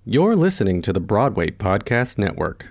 You're listening to the Broadway Podcast Network.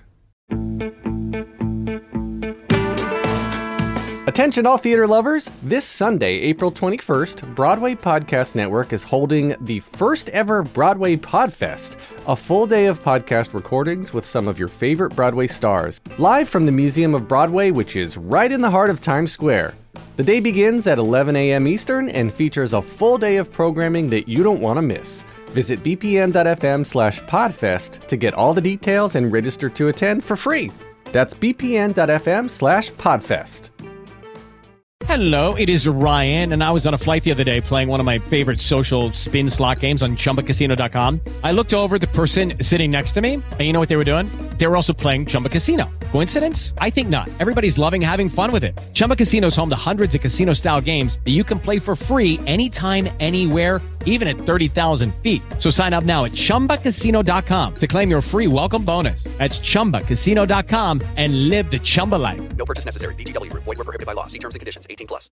Attention all theater lovers! This Sunday, April 21st, Broadway Podcast Network is holding the first ever Broadway Podfest, a full day of podcast recordings with some of your favorite Broadway stars, live from the Museum of Broadway, which is right in the heart of Times Square. The day begins at 11 a.m. Eastern and features a full day of programming that you don't want to miss. Visit bpn.fm/podfest to get all the details and register to attend for free. That's bpn.fm/podfest. Hello, it is Ryan, and I was on a flight the other day playing one of my favorite social spin slot games on ChumbaCasino.com. I looked over at the person sitting next to me, and you know what they were doing? They were also playing Chumba Casino. Coincidence? I think not. Everybody's loving having fun with it. Chumba Casino is home to hundreds of casino-style games that you can play for free anytime, anywhere, even at 30,000 feet. So sign up now at ChumbaCasino.com to claim your free welcome bonus. That's ChumbaCasino.com and live the Chumba life. No purchase necessary. VGW. Void where prohibited by law. See terms and conditions. 18+.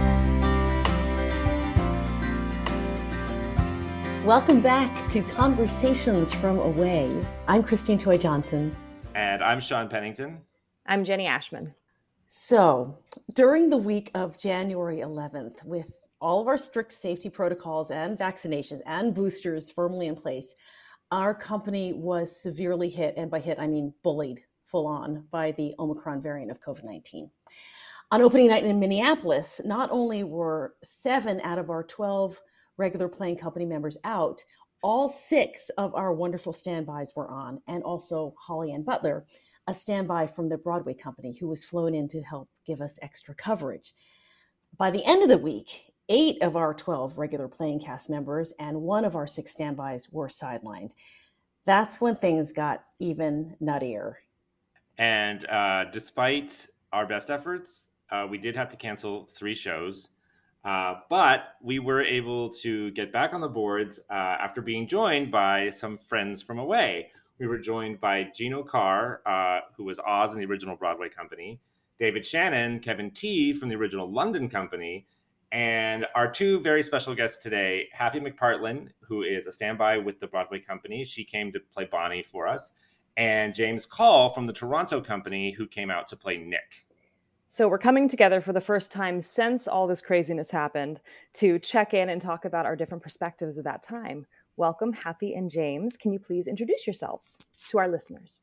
Welcome back to Conversations from Away. I'm Christine Toy Johnson. And I'm Sean Pennington. I'm Jenny Ashman. So, during the week of January 11th, with all of our strict safety protocols and vaccinations and boosters firmly in place, our company was severely hit, and by hit I mean bullied full on, by the Omicron variant of COVID-19. On opening night in Minneapolis, not only were 7 out of our 12 regular playing company members out, all 6 of our wonderful standbys were on, and also Holly Ann Butler, a standby from the Broadway company who was flown in to help give us extra coverage. By the end of the week, 8 of our 12 regular playing cast members and 1 of our 6 standbys were sidelined. That's when things got even nuttier. And despite our best efforts, we did have to cancel 3 shows. But we were able to get back on the boards after being joined by some friends from away. We were joined by Gino Carr, who was Oz in the original Broadway company, David Shannon, Kevin T from the original London company, and our 2 very special guests today, Happy McPartland, who is a standby with the Broadway company. She came to play Bonnie for us, and James Call from the Toronto company, who came out to play Nick. So we're coming together for the first time since all this craziness happened to check in and talk about our different perspectives of that time. Welcome, Happy and James. Can you please introduce yourselves to our listeners?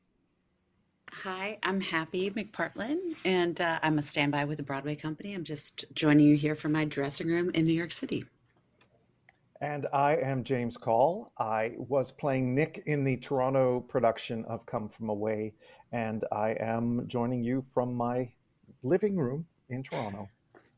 Hi, I'm Happy McPartland, and I'm a standby with the Broadway company. I'm just joining you here from my dressing room in New York City. And I am James Call. I was playing Nick in the Toronto production of Come From Away, and I am joining you from my living room in Toronto.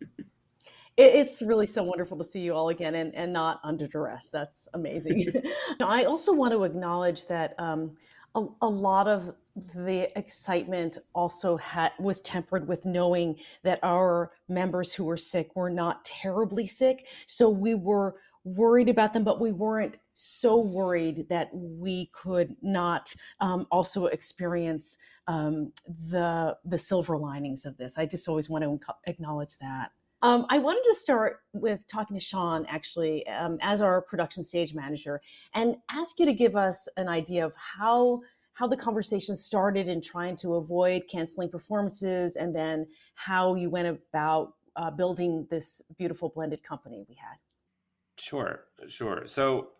It's really so wonderful to see you all again and not under duress. That's amazing. I also want to acknowledge that a lot of the excitement also was tempered with knowing that our members who were sick were not terribly sick. So we were worried about them, but we weren't so worried that we could not also experience the silver linings of this. I just always want to acknowledge that. I wanted to start with talking to Sean, actually, as our production stage manager, and ask you to give us an idea of how the conversation started in trying to avoid canceling performances, and then how you went about building this beautiful blended company we had. Sure. So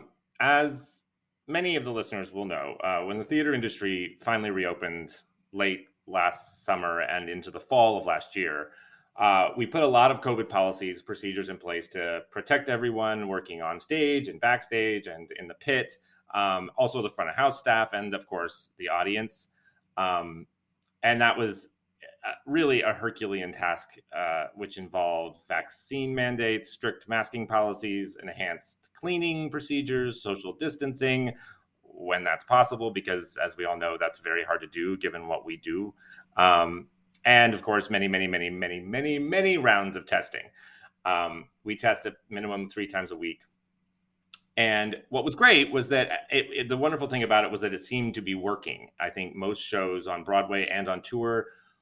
as many of the listeners will know, when the theater industry finally reopened late last summer and into the fall of last year, we put a lot of COVID policies, procedures in place to protect everyone working on stage and backstage and in the pit, also the front of house staff, and of course the audience. And that was really a Herculean task, which involved vaccine mandates, strict masking policies, enhanced cleaning procedures, social distancing when that's possible, because as we all know, that's very hard to do given what we do. And of course, many rounds of testing. We test at minimum 3 times a week. And what was great was that the wonderful thing about it was that it seemed to be working. I think most shows on Broadway and on tour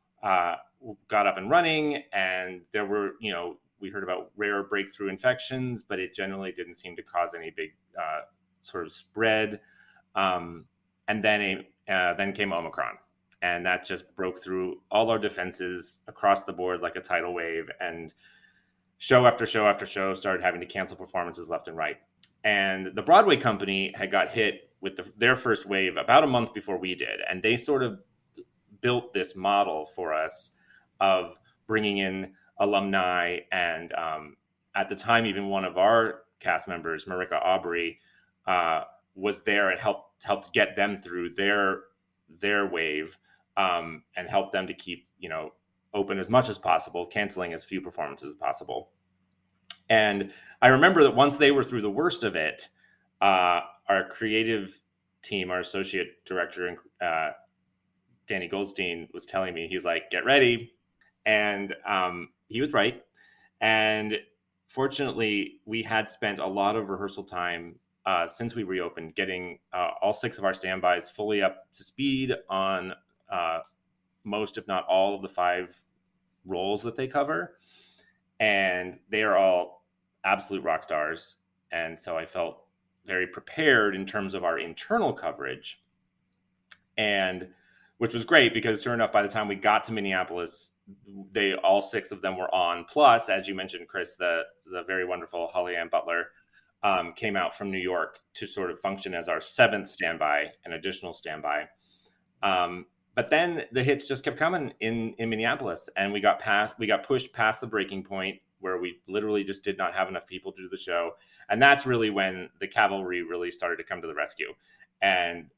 got up and running, and there were, we heard about rare breakthrough infections, but it generally didn't seem to cause any big sort of spread. And then came Omicron. And that just broke through all our defenses across the board like a tidal wave. And show after show after show started having to cancel performances left and right. And the Broadway company had got hit with their first wave about a month before we did. And they sort of built this model for us of bringing in alumni. And at the time, even one of our cast members, Marika Aubrey, was there and helped get them through their wave, and helped them to keep, open as much as possible, canceling as few performances as possible. And I remember that once they were through the worst of it, our creative team, our associate director, Danny Goldstein, was telling me, he's like, get ready. And he was right. And fortunately, we had spent a lot of rehearsal time since we reopened, getting all 6 of our standbys fully up to speed on most, if not all, of the 5 roles that they cover. And they are all absolute rock stars. And so I felt very prepared in terms of our internal coverage, and which was great because sure enough, by the time we got to Minneapolis, all 6 of them were on. Plus, as you mentioned, Chris, the very wonderful Holly Ann Butler came out from New York to sort of function as our 7th standby, an additional standby. But then the hits just kept coming in Minneapolis, and we got pushed past the breaking point where we literally just did not have enough people to do the show. And that's really when the cavalry really started to come to the rescue. And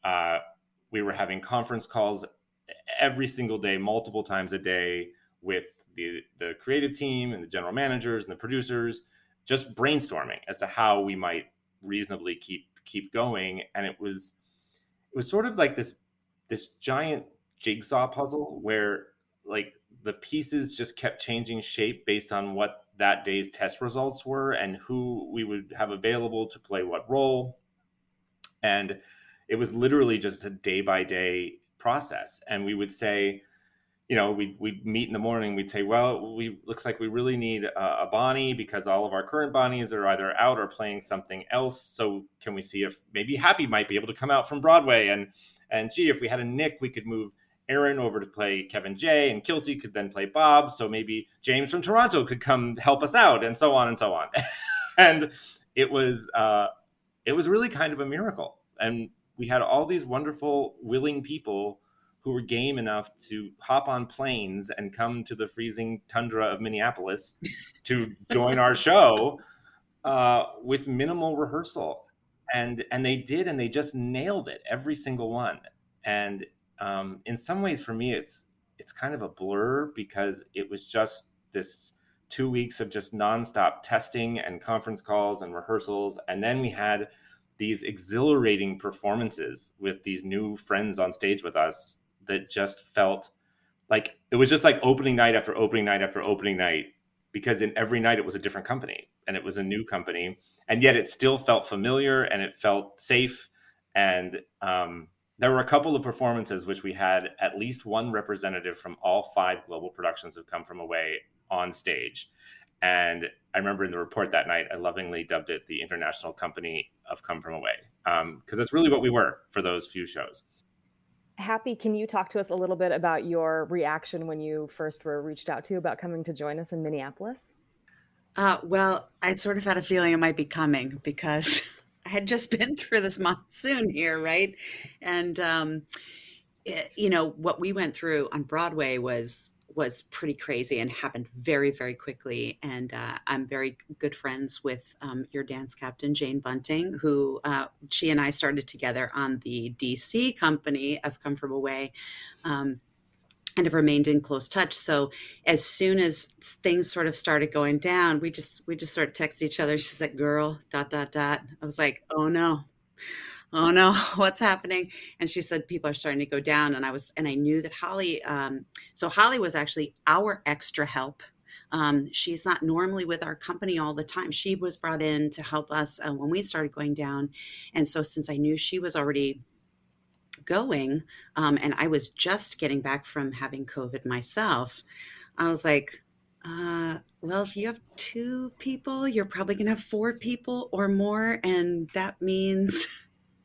we were having conference calls every single day, multiple times a day, with the creative team and the general managers and the producers, just brainstorming as to how we might reasonably keep going. And it was sort of like this giant jigsaw puzzle where like the pieces just kept changing shape based on what that day's test results were and who we would have available to play what role. And it was literally just a day by day process. And we would say, we'd meet in the morning, we'd say, well, looks like we really need a Bonnie because all of our current Bonnies are either out or playing something else. So can we see if maybe Happy might be able to come out from Broadway? And gee, if we had a Nick, we could move Aaron over to play Kevin J, and Kilty could then play Bob. So maybe James from Toronto could come help us out, and so on and so on. And it was really kind of a miracle. And we had all these wonderful, willing people who were game enough to hop on planes and come to the freezing tundra of Minneapolis to join our show with minimal rehearsal. And they did, and they just nailed it, every single one. And in some ways, for me, it's kind of a blur because it was just this 2 weeks of just nonstop testing and conference calls and rehearsals. And then we had these exhilarating performances with these new friends on stage with us that just felt like it was just like opening night after opening night after opening night, because in every night it was a different company and it was a new company, and yet it still felt familiar and it felt safe. And there were a couple of performances which we had at least one representative from all 5 global productions of Come From Away on stage. And I remember in the report that night, I lovingly dubbed it the International Company of Come From Away, because that's really what we were for those few shows. Happy, can you talk to us a little bit about your reaction when you first were reached out to about coming to join us in Minneapolis? Well, I sort of had a feeling it might be coming because I had just been through this monsoon here, right? And, what we went through on Broadway was pretty crazy and happened very, very quickly. And I'm very good friends with your dance captain, Jane Bunting, who she and I started together on the DC company of Come From Away, and have remained in close touch. So as soon as things sort of started going down, we just sort of texted each other. She's like, girl, ... I was like, oh no, what's happening? And she said, people are starting to go down. And I knew that Holly, so Holly was actually our extra help. She's not normally with our company all the time. She was brought in to help us when we started going down. And so since I knew she was already going, and I was just getting back from having COVID myself, I was like, well, if you have 2 people, you're probably going to have 4 people or more. And that means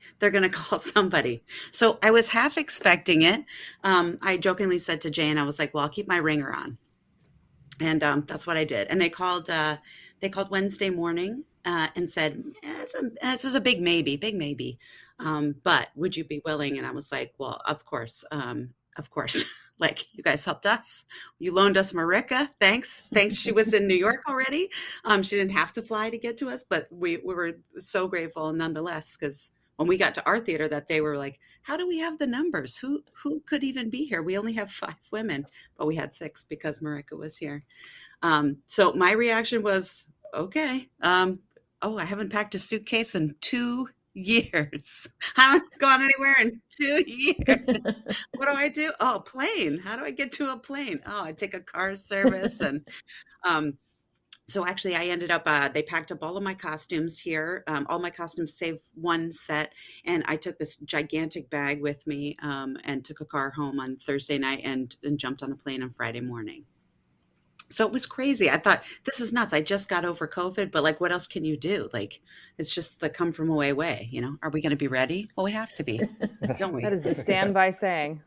they're going to call somebody. So I was half expecting it. I jokingly said to Jane, I was like, well, I'll keep my ringer on. And that's what I did. And they called Wednesday morning and said, this is a big maybe. But would you be willing? And I was like, well, of course. Like, you guys helped us. You loaned us Marika. Thanks. She was in New York already. She didn't have to fly to get to us, but we were so grateful nonetheless, because when we got to our theater that day, we were like, how do we have the numbers? Who could even be here? We only have 5 women, but we had 6 because Marika was here. So my reaction was, okay. I haven't packed a suitcase in 2 years. I haven't gone anywhere in 2 years. What do I do? Oh, plane. How do I get to a plane? Oh, I take a car service. And so actually I ended up, they packed up all of my costumes here, all my costumes save one set. And I took this gigantic bag with me and took a car home on Thursday night and jumped on the plane on Friday morning. So it was crazy. I thought, this is nuts. I just got over COVID, but like, what else can you do? Like, it's just the come from away way, you know? Are we going to be ready? Well, we have to be, don't we? That is the standby saying.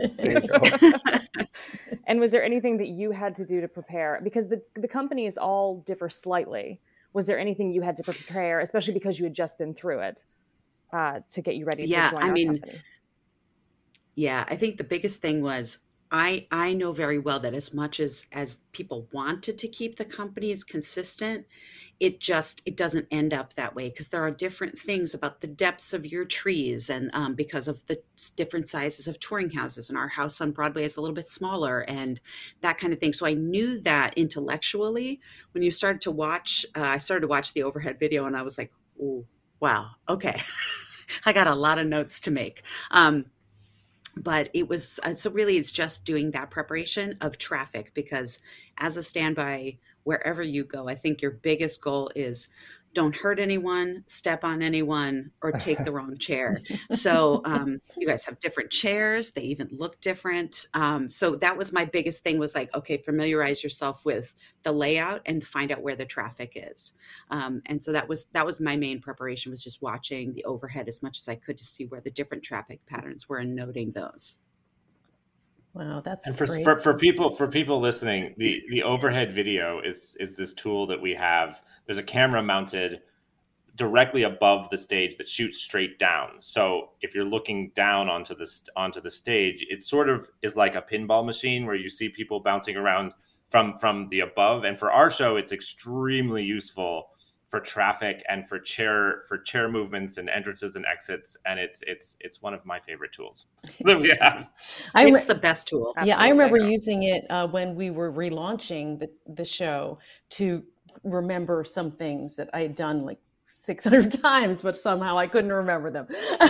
And was there anything that you had to do to prepare? Because the companies all differ slightly. Was there anything you had to prepare, especially because you had just been through it, to get you ready to join our company? Yeah, I think the biggest thing was I know very well that as much as people wanted to keep the companies consistent, it doesn't end up that way, because there are different things about the depths of your trees and because of the different sizes of touring houses. And our house on Broadway is a little bit smaller and that kind of thing. So I knew that intellectually. When you started to watch, I started to watch the overhead video and I was like, oh, wow, okay. I got a lot of notes to make. But it was, so really it's just doing that preparation of traffic, because as a standby, wherever you go, I think your biggest goal is don't hurt anyone, step on anyone, or take the wrong chair. So you guys have different chairs. They even look different. So that was my biggest thing, was like, okay, familiarize yourself with the layout and find out where the traffic is. And so that was my main preparation, was just watching the overhead as much as I could to see where the different traffic patterns were and noting those. Wow, that's and great. for people listening, the overhead video is this tool that we have. There's a camera mounted directly above the stage that shoots straight down. So if you're looking down onto the stage, it sort of is like a pinball machine where you see people bouncing around from the above. And for our show, it's extremely useful for traffic and for chair movements and entrances and exits, and it's one of my favorite tools that we have. It's the best tool. Yeah, absolutely. I remember using it when we were relaunching the show to remember some things that I had done like 600 times, but somehow I couldn't remember them.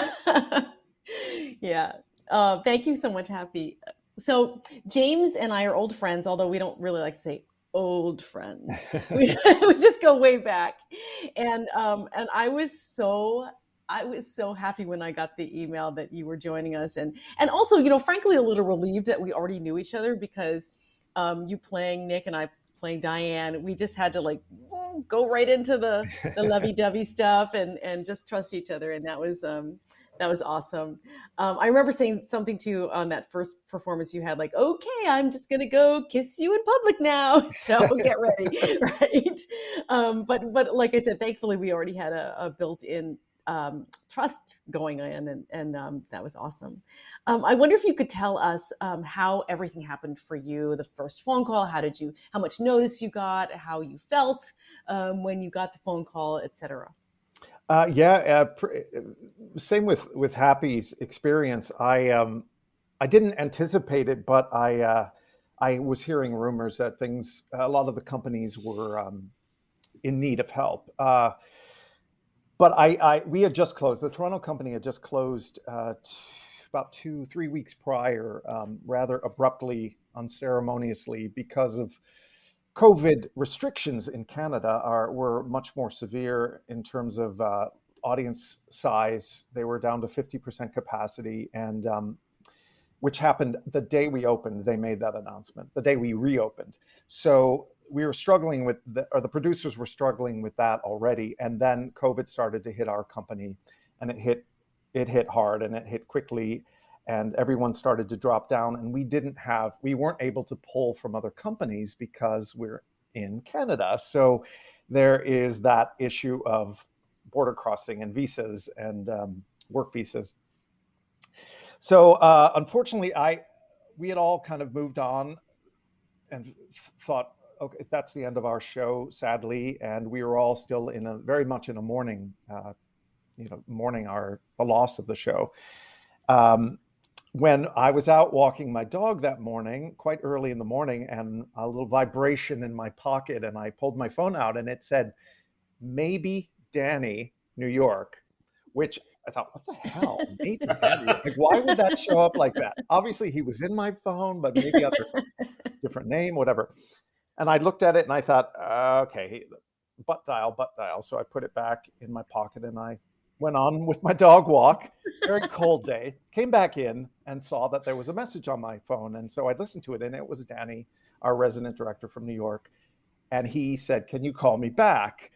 Yeah. Thank you so much, Happy. So James and I are old friends, although we don't really like to say old friends. we just go way back. And I was so happy when I got the email that you were joining us. And also, you know, frankly, a little relieved that we already knew each other, because you playing Nick and I playing Diane, we just had to like go right into the lovey-dovey stuff and just trust each other. And that was awesome. I remember saying something to you on that first performance you had, like, okay, I'm just going to go kiss you in public now. So get ready. Right. But like I said, thankfully we already had a built-in trust going in, and that was awesome. I wonder if you could tell us how everything happened for you, the first phone call, how much notice you got, how you felt when you got the phone call, et cetera. Same with Happy's experience. I didn't anticipate it, but I was hearing rumors that a lot of the companies were in need of help. But we had just closed. The Toronto company had just closed about 2-3 weeks prior, rather abruptly, unceremoniously, because of COVID restrictions in Canada were much more severe in terms of audience size. They were down to 50% capacity, and which happened the day we opened. They made that announcement the day we reopened. So we were struggling with the producers were struggling with that already, and then COVID started to hit our company, and it hit it hit hard and it hit quickly, and everyone started to drop down. And we weren't able to pull from other companies because we're in Canada. So there is that issue of border crossing and visas and work visas. So unfortunately, we had all kind of moved on and thought, okay, that's the end of our show, sadly. And we were all still very much in a mourning, mourning the loss of the show. When I was out walking my dog that morning, quite early in the morning, and a little vibration in my pocket, and I pulled my phone out and it said, maybe Danny, New York, which I thought, what the hell? Maybe Danny? Like, why would that show up like that? Obviously, he was in my phone, but maybe under different name, whatever. And I looked at it and I thought, okay, butt dial. So I put it back in my pocket and I went on with my dog walk. Very cold day. Came back in and saw that there was a message on my phone. And so I listened to it, and it was Danny, our resident director from New York. And he said, can you call me back?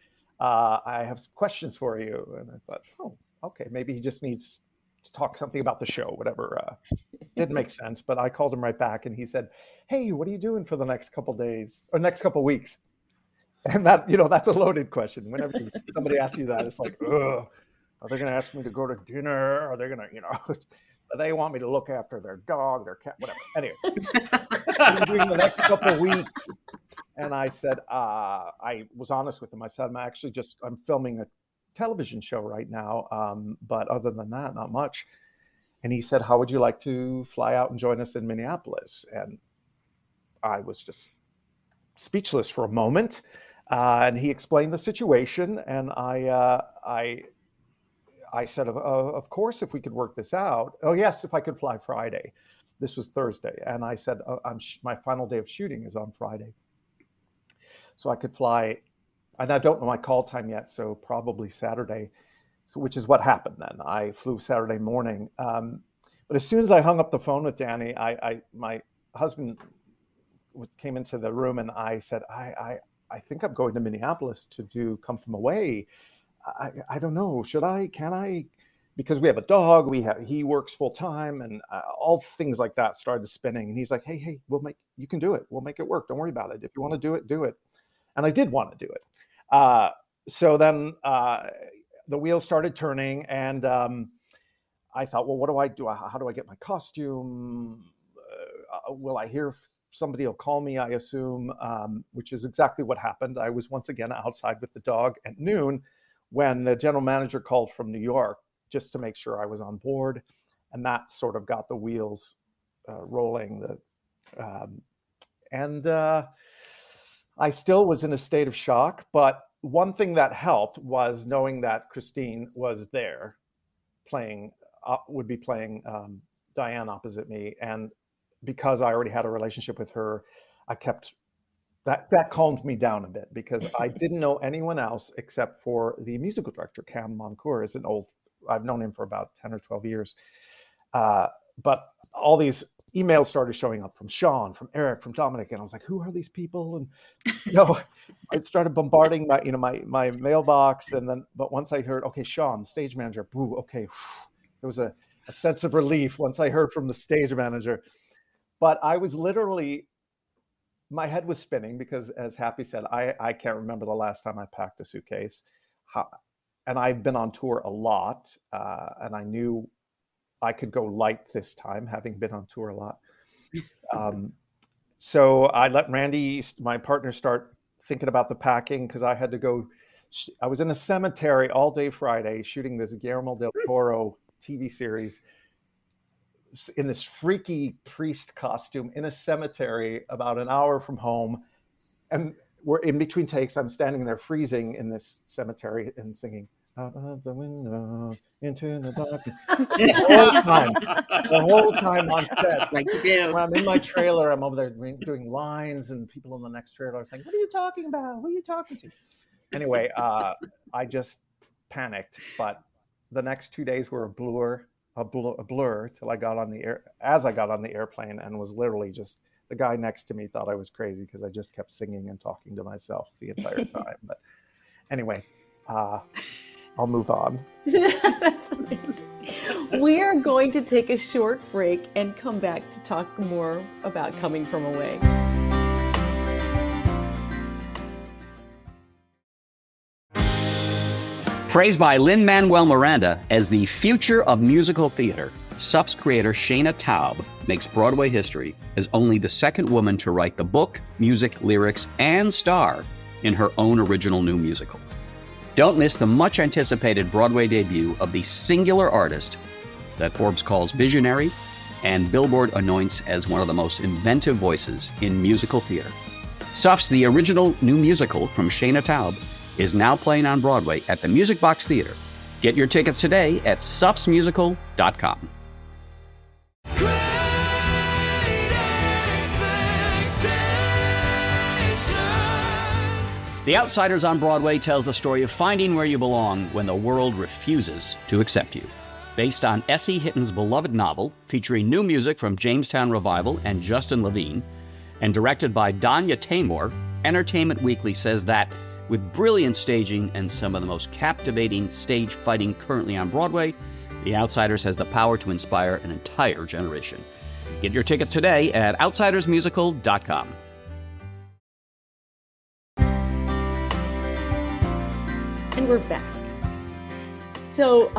I have some questions for you. And I thought, oh, okay, maybe he just needs to talk something about the show, whatever. Didn't make sense, but I called him right back and he said, hey, what are you doing for the next couple of days or next couple of weeks? And that, that's a loaded question. Whenever somebody asks you that, it's like, ugh, are they going to ask me to go to dinner? Are they going to, they want me to look after their dog, their cat, whatever. Anyway, I'm doing the next couple of weeks. And I said, I was honest with him. I said, I'm filming a television show right now. But other than that, not much. And he said, how would you like to fly out and join us in Minneapolis? And I was just speechless for a moment. And he explained the situation. And I said, of course, if we could work this out. Oh, yes, if I could fly Friday. This was Thursday. And I said, my final day of shooting is on Friday. So I could fly, and I don't know my call time yet, so probably Saturday, which is what happened then. I flew Saturday morning. But as soon as I hung up the phone with Danny, my husband came into the room and I said, I think I'm going to Minneapolis to do Come From Away. I don't know, can I? Because we have a dog, he works full time, and all things like that started spinning. And he's like, hey, you can do it. We'll make it work. Don't worry about it. If you want to do it, do it. And I did want to do it. So then the wheels started turning, and I thought, well, what do I do? How do I get my costume? Will I hear somebody will call me, I assume, which is exactly what happened. I was once again outside with the dog at noon when the general manager called from New York just to make sure I was on board. And that sort of got the wheels rolling. I still was in a state of shock, but one thing that helped was knowing that Christine was there would be playing Diane opposite me. And because I already had a relationship with her, I kept that calmed me down a bit, because I didn't know anyone else except for the musical director, Cam Moncour. I've known him for about 10 or 12 years. But all these emails started showing up from Sean, from Eric, from Dominic, and I was like, who are these people? And I started bombarding my mailbox, but once I heard, okay, Sean, stage manager, boo, okay, there was a sense of relief once I heard from the stage manager. But I was literally, my head was spinning because, as Happy said, I can't remember the last time I packed a suitcase. And I've been on tour a lot, and I knew I could go light this time, having been on tour a lot. So I let Randy, my partner, start thinking about the packing, because I had to go. I was in a cemetery all day Friday shooting this Guillermo del Toro TV series in this freaky priest costume in a cemetery about an hour from home. And we're in between takes. I'm standing there freezing in this cemetery and singing, out of the window, into the dark. The whole time on set. Like you do. When I'm in my trailer, I'm over there doing lines, and people in the next trailer are saying, what are you talking about? Who are you talking to? Anyway, I just panicked. But the next 2 days were a blur till I got on the air. As I got on the airplane, and was literally just, the guy next to me thought I was crazy because I just kept singing and talking to myself the entire time. But anyway, I'll move on. That's amazing. We are going to take a short break and come back to talk more about Coming From Away. Praised by Lin-Manuel Miranda as the future of musical theater, SUF's creator Shana Taub makes Broadway history as only the second woman to write the book, music, lyrics, and star in her own original new musical. Don't miss the much-anticipated Broadway debut of the singular artist that Forbes calls visionary and Billboard anoints as one of the most inventive voices in musical theater. SUF's The Original New Musical from Shana Taub is now playing on Broadway at the Music Box Theater. Get your tickets today at sufsmusical.com. The Outsiders on Broadway tells the story of finding where you belong when the world refuses to accept you. Based on S.E. Hitton's beloved novel, featuring new music from Jamestown Revival and Justin Levine, and directed by Danya Taymor, Entertainment Weekly says that, with brilliant staging and some of the most captivating stage fighting currently on Broadway, The Outsiders has the power to inspire an entire generation. Get your tickets today at outsidersmusical.com. And we're back. So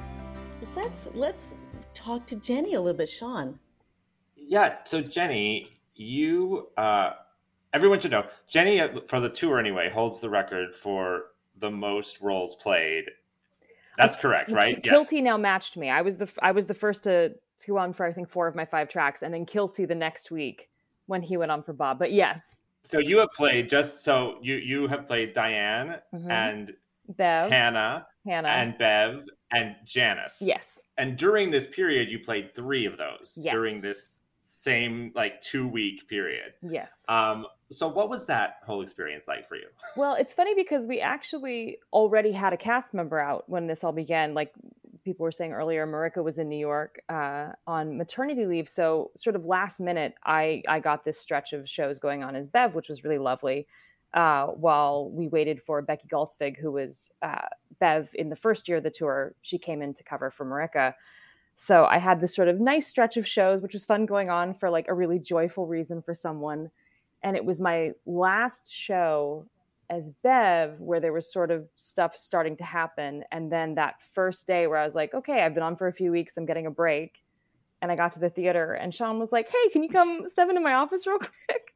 let's talk to Jenny a little bit, Sean. Yeah. So Jenny, you everyone should know Jenny, for the tour anyway, holds the record for the most roles played. That's correct, right? Kilty now matched me. I was the first to go on for I think 4 of my 5 tracks, and then Kilty the next week when he went on for Bob. But yes. So you have played you have played Diane and Bev, Hannah, and Bev, and Janice. Yes. And during this period, you played 3 of those. Yes. During this same 2-week period. Yes. So what was that whole experience like for you? Well, it's funny because we actually already had a cast member out when this all began. Like people were saying earlier, Marika was in New York on maternity leave. So sort of last minute, I got this stretch of shows going on as Bev, which was really lovely. While we waited for Becky Gulsvig, who was Bev in the first year of the tour, she came in to cover for Marika. So I had this sort of nice stretch of shows, which was fun going on for a really joyful reason for someone. And it was my last show as Bev where there was sort of stuff starting to happen. And then that first day where I was like, okay, I've been on for a few weeks, I'm getting a break. And I got to the theater and Sean was like, hey, can you come step into my office real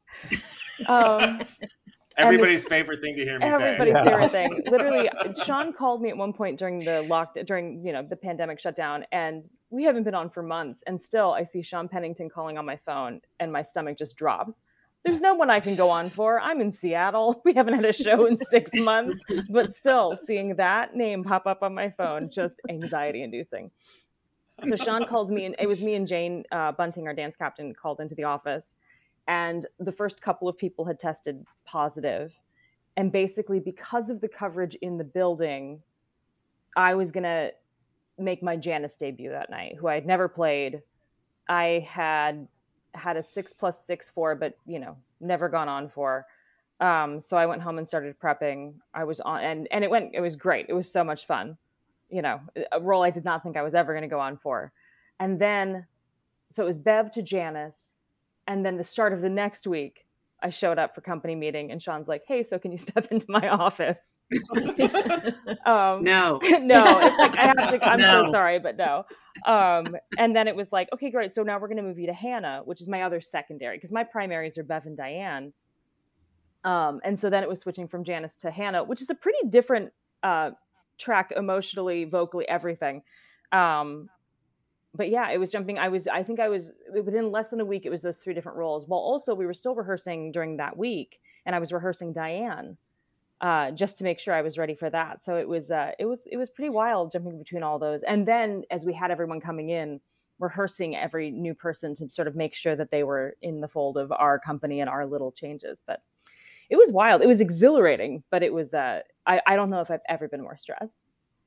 quick? Everybody's favorite thing to hear me say. Everybody's favorite thing. Literally, Sean called me at one point during the the pandemic shutdown, and we haven't been on for months. And still, I see Sean Pennington calling on my phone, and my stomach just drops. There's no one I can go on for. I'm in Seattle. We haven't had a show in 6 months, but still, seeing that name pop up on my phone, just anxiety-inducing. So Sean calls me, and it was me and Jane Bunting, our dance captain, called into the office. And the first couple of people had tested positive. And basically, because of the coverage in the building, I was going to make my Janice debut that night, who I had never played. I had a 6+6 but, never gone on for. So I went home and started prepping. I was on, and it was great. It was so much fun. A role I did not think I was ever going to go on for. And then, so it was Bev to Janice. And then the start of the next week, I showed up for company meeting and Sean's like, hey, so can you step into my office? No. No, it's like, I have to, I'm so sorry, but no. And then it was like, okay, great. So now we're going to move you to Hannah, which is my other secondary, because my primaries are Bev and Diane. And so then it was switching from Janice to Hannah, which is a pretty different track emotionally, vocally, everything. But yeah, it was jumping. I think I was within less than a week. It was those 3 different roles. While also we were still rehearsing during that week, and I was rehearsing Diane just to make sure I was ready for that. So it was pretty wild jumping between all those. And then as we had everyone coming in, rehearsing every new person to sort of make sure that they were in the fold of our company and our little changes. But it was wild. It was exhilarating, but it was. I don't know if I've ever been more stressed.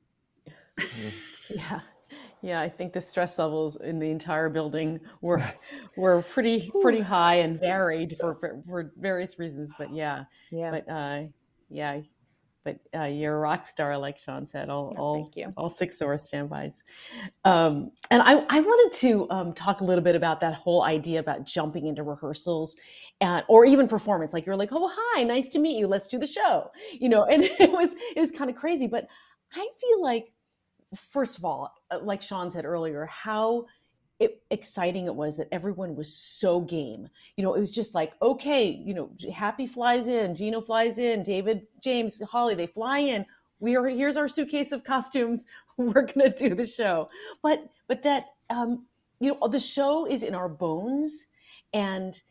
Yeah. Yeah, I think the stress levels in the entire building were pretty high and varied for various reasons. But yeah. But you're a rock star, like Sean said. Thank you. All 6 of our standbys. And I wanted to talk a little bit about that whole idea about jumping into rehearsals, or even performance. Like you're like, oh hi, nice to meet you. Let's do the show. And it was kind of crazy. But I feel like, first of all, like Sean said earlier, how exciting it was that everyone was so game. It was just like, okay, Happy flies in, Gino flies in, David, James, Holly, they fly in. Here's our suitcase of costumes. We're gonna do the show. But that the show is in our bones, and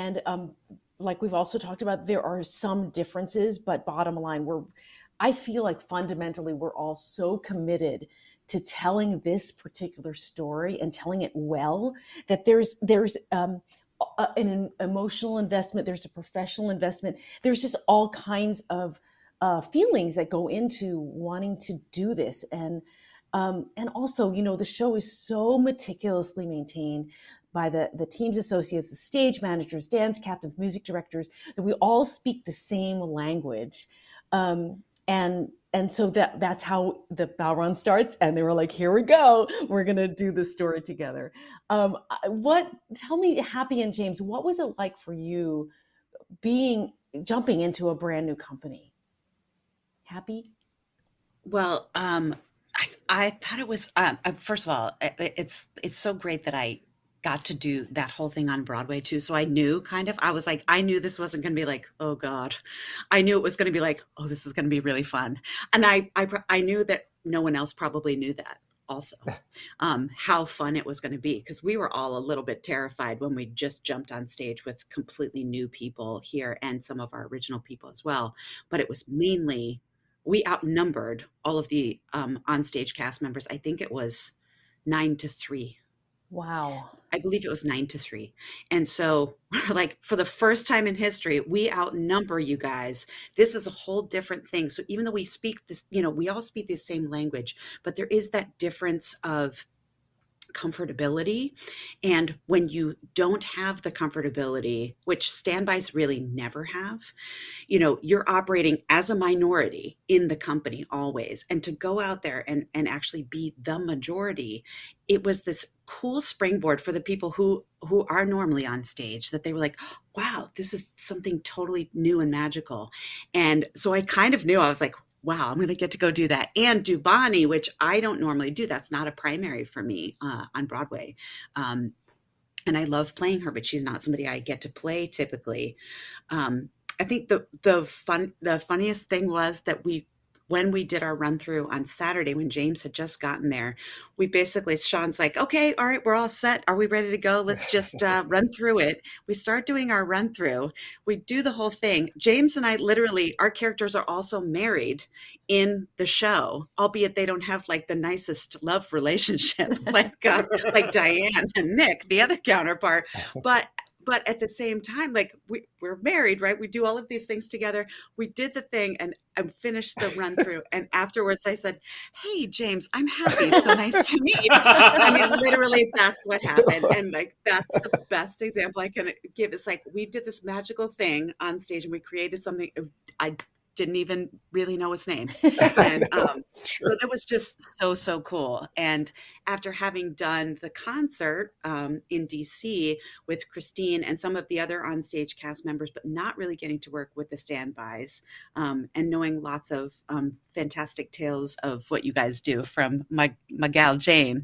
like we've also talked about, there are some differences, but bottom line, I feel like fundamentally we're all so committed to telling this particular story and telling it well, that there's an emotional investment, there's a professional investment, there's just all kinds of feelings that go into wanting to do this. And also, the show is so meticulously maintained by the team's associates, the stage managers, dance captains, music directors, that we all speak the same language. And so that's how the Bow Run starts. And they were like, here we go. We're going to do this story together. Tell me, Happy and James, what was it like for you jumping into a brand new company? Happy? Well, I thought it was, first of all, it's so great that I got to do that whole thing on Broadway too. So I knew I knew this wasn't going to be like, oh God. I knew it was going to be like, oh, this is going to be really fun. And I knew that no one else probably knew that also, how fun it was going to be, because we were all a little bit terrified when we just jumped on stage with completely new people here and some of our original people as well. But it was mainly, we outnumbered all of the onstage cast members. I think it was 9-3. Wow. I believe it was 9-3. And so like, for the first time in history, we outnumber you guys. This is a whole different thing. So even though we speak this, we all speak the same language, but there is that difference of comfortability. And when you don't have the comfortability, which standbys really never have, you're operating as a minority in the company always. And to go out there and actually be the majority, it was this cool springboard for the people who are normally on stage, that they were like, wow, this is something totally new and magical. And so I kind of knew, I was like, wow, I'm going to get to go do that and do Bonnie, which I don't normally do. That's not a primary for me on Broadway. And I love playing her, but she's not somebody I get to play typically. I think the funniest thing was that when we did our run through on Saturday, when James had just gotten there, we basically, Sean's like, okay, all right, we're all set. Are we ready to go? Let's just run through it. We start doing our run through. We do the whole thing. James and I literally, our characters are also married in the show, albeit they don't have like the nicest love relationship like Diane and Nick, the other counterpart. But at the same time, like we're married, right? We do all of these things together. We did the thing and finished the run through. And afterwards I said, hey, James, I'm Happy. It's so nice to meet you. I mean, literally that's what happened. And like, that's the best example I can give. It's like, we did this magical thing on stage and we created something. I didn't even really know his name. And so that was just so cool. And after having done the concert in DC with Christine and some of the other onstage cast members, but not really getting to work with the standbys, and knowing lots of fantastic tales of what you guys do from my gal Jane,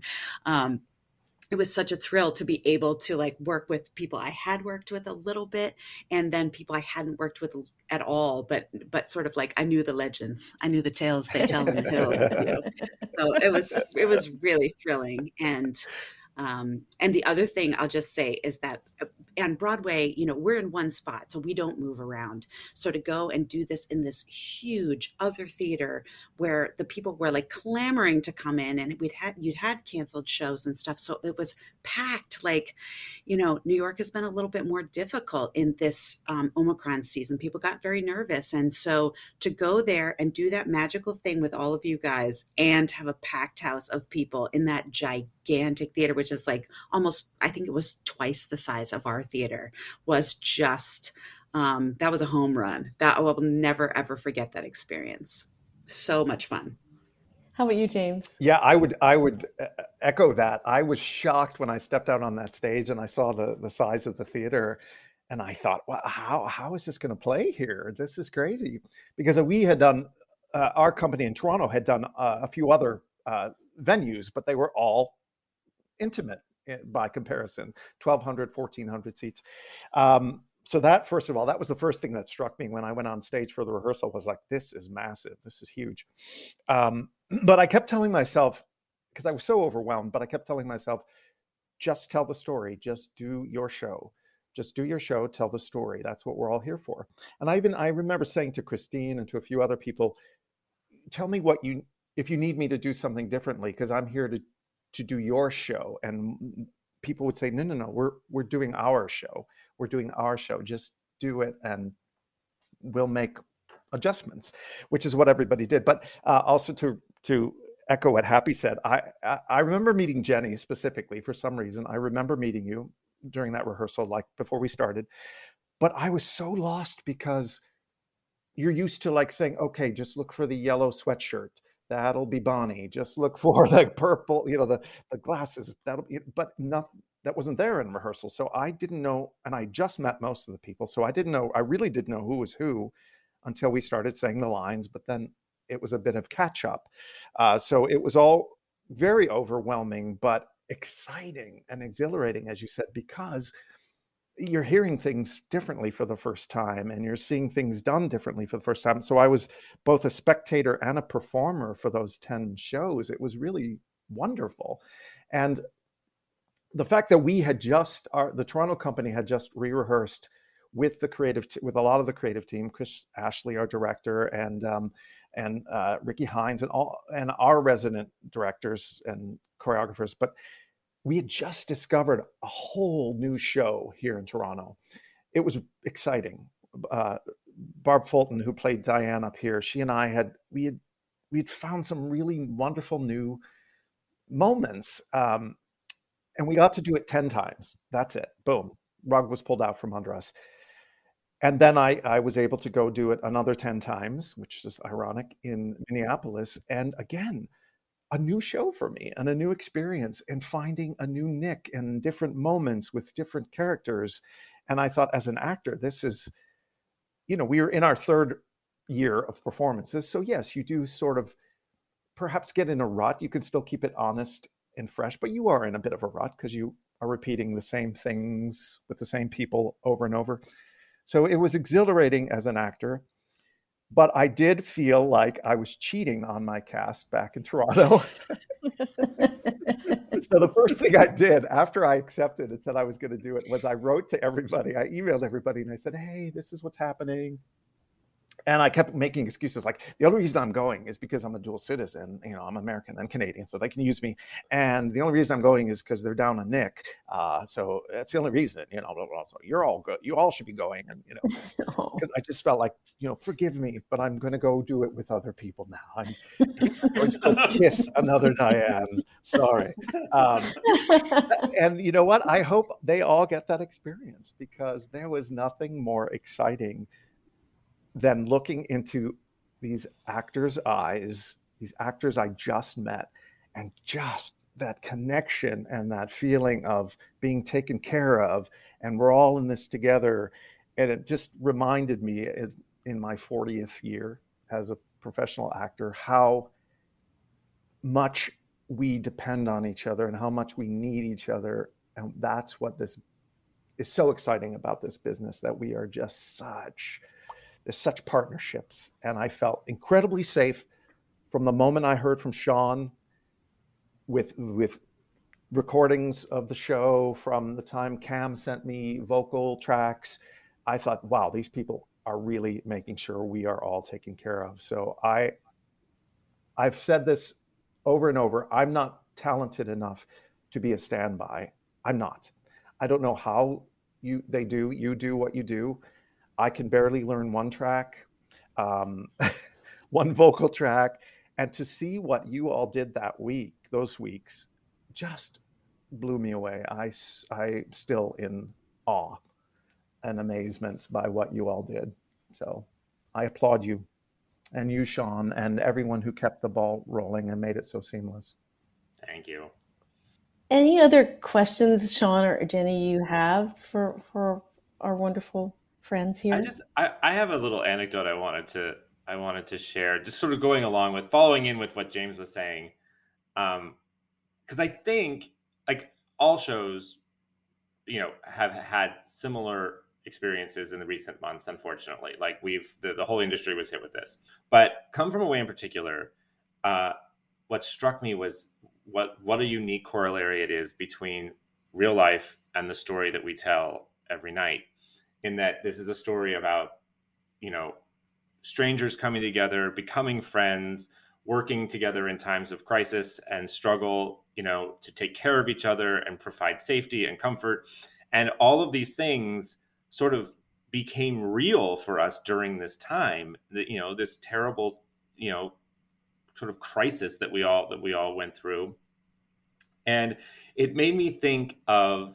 it was such a thrill to be able to like work with people I had worked with a little bit, and then people I hadn't worked with at all, but sort of like I knew the legends, I knew the tales they tell in the hills. So it was really thrilling. And the other thing I'll just say is that on Broadway, we're in one spot, so we don't move around. So to go and do this in this huge other theater where the people were like clamoring to come in, and you'd had canceled shows and stuff. So it was packed. Like, New York has been a little bit more difficult in this Omicron season. People got very nervous. And so to go there and do that magical thing with all of you guys and have a packed house of people in that gigantic theater, which is like almost, I think it was twice the size of our theater, was just That was a home run. That I will never, ever forget that experience. So much fun. How about you, James? Yeah, I would echo that. I was shocked when I stepped out on that stage and I saw the size of the theater, and I thought, well, how is this going to play here? This is crazy, because we had done our company in Toronto had done a few other venues, but they were all intimate by comparison, 1,200, 1,400 seats. So that, first of all, that was the first thing that struck me when I went on stage for the rehearsal, was like, this is massive. This is huge. But I kept telling myself, because I was so overwhelmed, but I kept telling myself, just tell the story. Just do your show. Just do your show, tell the story. That's what we're all here for. And I remember saying to Christine and to a few other people, tell me if you need me to do something differently, because I'm here to do your show. And people would say, no, we're doing our show. We're doing our show. Just do it, and we'll make adjustments, which is what everybody did. But also to echo what Happy said, I remember meeting Jenny specifically for some reason. I remember meeting you during that rehearsal, like before we started. But I was so lost, because you're used to like saying, okay, just look for the yellow sweatshirt. That'll be Bonnie. Just look for the purple, the glasses. But nothing that wasn't there in rehearsal. So I didn't know, and I just met most of the people. So I really didn't know who was who until we started saying the lines, but then it was a bit of catch up. So it was all very overwhelming, but exciting and exhilarating, as you said, because you're hearing things differently for the first time, and you're seeing things done differently for the first time. So I was both a spectator and a performer for those 10 shows. It was really wonderful. And the fact that we had the Toronto company had just re-rehearsed with with a lot of the creative team, Chris Ashley, our director, and Ricky Hines, and our resident directors and choreographers. But we had just discovered a whole new show here in Toronto. It was exciting. Barb Fulton, who played Diane up here, she and I had found some really wonderful new moments. And we got to do it 10 times. That's it. Boom. Rug was pulled out from under us. And then I was able to go do it another 10 times, which is ironic, in Minneapolis. And again, a new show for me and a new experience, and finding a new Nick and different moments with different characters. And I thought, as an actor, this is, we are in our third year of performances. So yes, you do sort of perhaps get in a rut. You can still keep it honest and fresh, but you are in a bit of a rut because you are repeating the same things with the same people over and over. So it was exhilarating as an actor, but I did feel like I was cheating on my cast back in Toronto. So the first thing I did after I accepted and said I was going to do it was I wrote to everybody. I emailed everybody and I said, hey, this is what's happening. And I kept making excuses like, the only reason I'm going is because I'm a dual citizen. I'm American and Canadian, so they can use me. And the only reason I'm going is because they're down on Nick. So that's the only reason, so you're all good. You all should be going. And, because I just felt like, forgive me, but I'm going to go do it with other people now. I'm going to go kiss another Diane. Sorry. And you know what? I hope they all get that experience, because there was nothing more exciting than looking into these actors' eyes, these actors I just met, and just that connection and that feeling of being taken care of, and we're all in this together. And it just reminded me in my 40th year as a professional actor, how much we depend on each other and how much we need each other. And that's what this is so exciting about this business, that we are just there's such partnerships. And I felt incredibly safe from the moment I heard from Sean with recordings of the show, from the time Cam sent me vocal tracks. I thought, wow, these people are really making sure we are all taken care of. So I've said this over and over. I'm not talented enough to be a standby. I'm not. I don't know how you do what you do. I can barely learn one track, one vocal track. And to see what you all did those weeks, just blew me away. I'm still in awe. an amazement by what you all did. So I applaud you, and you, Sean, and everyone who kept the ball rolling and made it so seamless. Thank you. Any other questions, Sean or Jenny, you have for our wonderful friends here? I have a little anecdote I wanted to share, just sort of going along with following in with what James was saying, because I think like all shows, you know, have had similar experiences in the recent months. Unfortunately, like the whole industry was hit with this, but Come From Away in particular, what struck me was what a unique corollary it is between real life and the story that we tell every night, in that this is a story about, you know, strangers coming together, becoming friends, working together in times of crisis and struggle, you know, to take care of each other and provide safety and comfort. And all of these things sort of became real for us during this time, that, you know, this terrible, you know, sort of crisis that we all went through. And it made me think of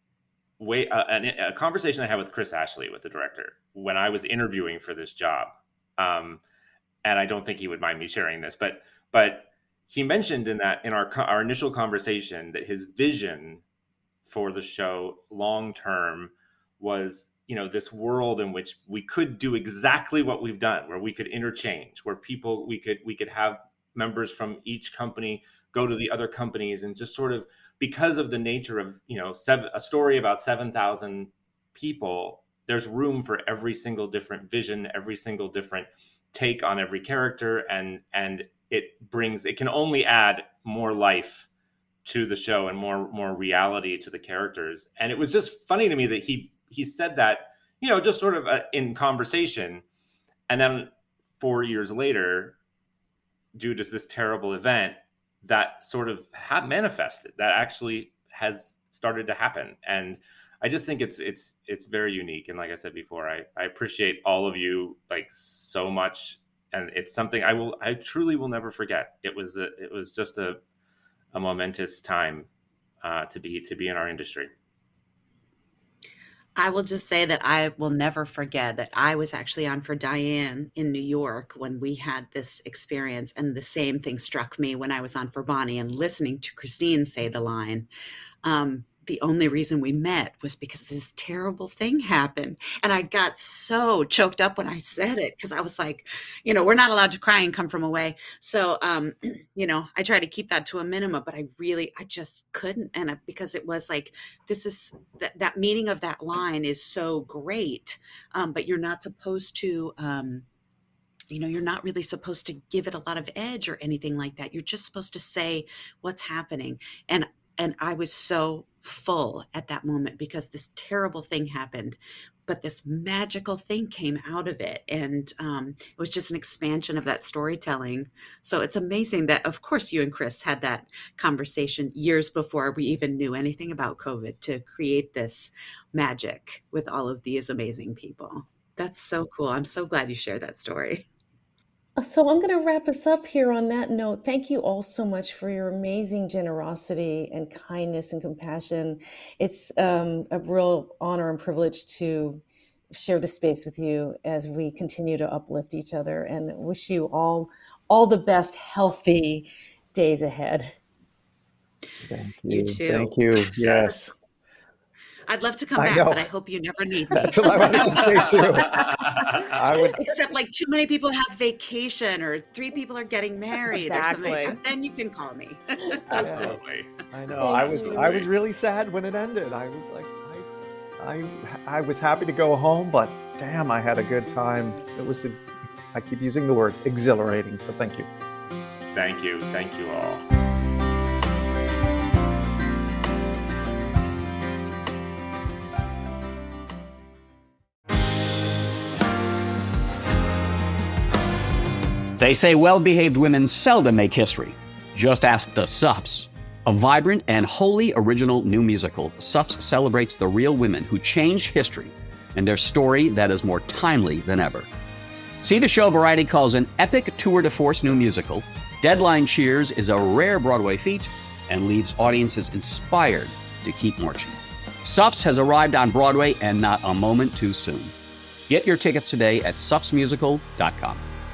a conversation I had with Chris Ashley, with the director, when I was interviewing for this job. And I don't think he would mind me sharing this, but he mentioned in our initial conversation that his vision for the show long term was, you know, this world in which we could do exactly what we've done, where we could interchange, where we could have members from each company go to the other companies, and just sort of, because of the nature of, you know, a story about 7,000 people, there's room for every single different vision, every single different take on every character, and it can only add more life to the show and more reality to the characters. And it was just funny to me that he said that, you know, just sort of in conversation, and then 4 years later, due to this terrible event, that sort of manifested, that actually has started to happen. And I just think it's very unique. And like I said before, I appreciate all of you like so much, and it's something I truly will never forget. It was just a momentous time to be in our industry. I will just say that I will never forget that I was actually on for Diane in New York when we had this experience. And the same thing struck me when I was on for Bonnie, and listening to Christine say the line, the only reason we met was because this terrible thing happened. And I got so choked up when I said it, because I was like, you know, we're not allowed to cry and Come From Away. So, you know, I try to keep that to a minimum, but I just couldn't. And because it was like, this is that meaning of that line is so great. But you're not supposed to, you know, you're not really supposed to give it a lot of edge or anything like that. You're just supposed to say what's happening. And I was so full at that moment, because this terrible thing happened, but this magical thing came out of it. And it was just an expansion of that storytelling. So it's amazing that, of course, you and Chris had that conversation years before we even knew anything about COVID, to create this magic with all of these amazing people. That's so cool. I'm so glad you shared that story. So I'm going to wrap us up here on that note. Thank you all so much for your amazing generosity and kindness and compassion. It's a real honor and privilege to share the space with you as we continue to uplift each other, and wish you all the best healthy days ahead. Thank you. You too. Thank you. Yes. I'd love to come back, but I hope you never need me. That's what I wanted to say too. Except like too many people have vacation, or 3 people are getting married or something like that. Then you can call me. Absolutely. I know. I was really sad when it ended. I was like, I was happy to go home, but damn, I had a good time. It was, I keep using the word exhilarating. So thank you. Thank you. Thank you all. They say well-behaved women seldom make history. Just ask the Suffs. A vibrant and wholly original new musical, Suffs celebrates the real women who changed history and their story that is more timely than ever. See the show Variety calls an epic tour de force new musical. Deadline cheers is a rare Broadway feat and leaves audiences inspired to keep marching. Suffs has arrived on Broadway, and not a moment too soon. Get your tickets today at suffsmusical.com.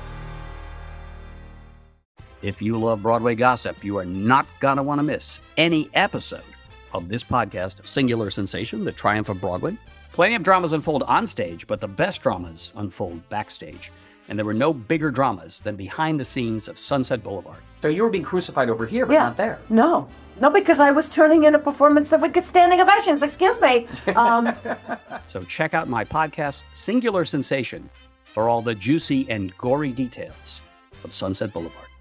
If you love Broadway gossip, you are not going to want to miss any episode of this podcast, Singular Sensation, The Triumph of Broadway. Plenty of dramas unfold on stage, but the best dramas unfold backstage. And there were no bigger dramas than behind the scenes of Sunset Boulevard. So you were being crucified over here, but not there. No, because I was turning in a performance that would get standing ovations. Excuse me. So check out my podcast, Singular Sensation, for all the juicy and gory details of Sunset Boulevard.